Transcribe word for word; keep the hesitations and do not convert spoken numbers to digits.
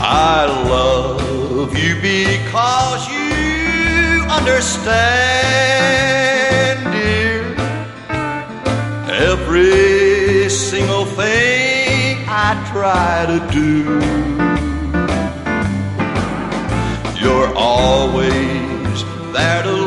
I love you because you understand, dear, every single thing I try to do. You're always there to